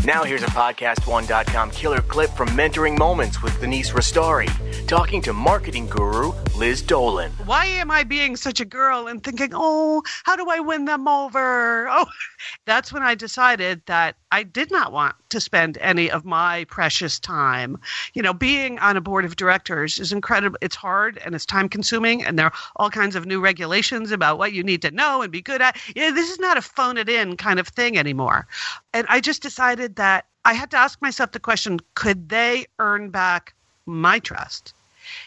Now here's a PodcastOne.com killer clip from Mentoring Moments with Denise Ristori, talking to marketing guru Liz Dolan. Why am I being such a girl and thinking, oh, how do I win them over? Oh, that's when I decided that I did not want to spend any of my precious time. You know, being on a board of directors is incredible. It's hard and it's time consuming, and there are all kinds of new regulations about what you need to know and be good at. You know, this is not a phone it in kind of thing anymore. And I just decided that I had to ask myself the question, could they earn back my trust?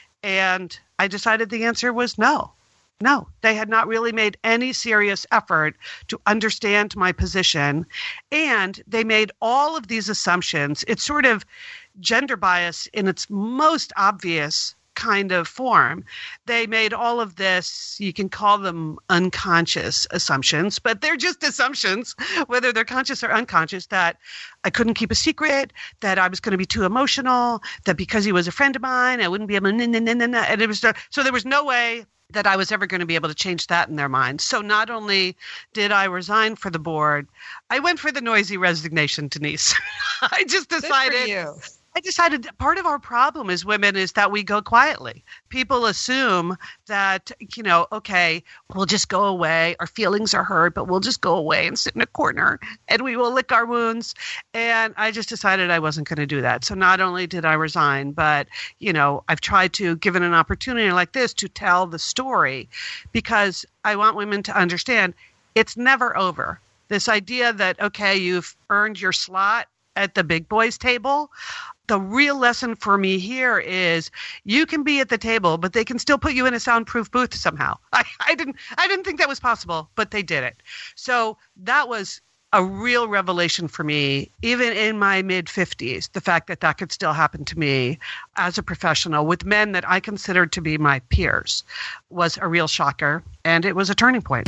And I decided the answer was no. No, they had not really made any serious effort to understand my position. And they made all of these assumptions. It's sort of gender bias in its most obvious kind of form. They made all of this, you can call them unconscious assumptions, but they're just assumptions, whether they're conscious or unconscious, that I couldn't keep a secret, that I was going to be too emotional, that because he was a friend of mine, I wouldn't be able to, and it was, so there was no way that I was ever going to be able to change that in their minds. So not only did I resign for the board, I went for the noisy resignation, Denise. I just decided that part of our problem as women is that we go quietly. People assume that, you know, okay, we'll just go away. Our feelings are hurt, but we'll just go away and sit in a corner and we will lick our wounds. And I just decided I wasn't going to do that. So not only did I resign, but, you know, I've tried to, given an opportunity like this, to tell the story, because I want women to understand it's never over. This idea that, okay, you've earned your slot at the big boys table. The real lesson for me here is you can be at the table, but they can still put you in a soundproof booth somehow. I didn't think that was possible, but they did it. So that was a real revelation for me, even in my mid-50s, the fact that that could still happen to me as a professional with men that I considered to be my peers was a real shocker, and it was a turning point.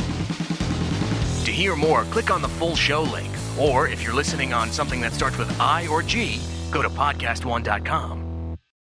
To hear more, click on the full show link. Or if you're listening on something that starts with I or G, go to PodcastOne.com.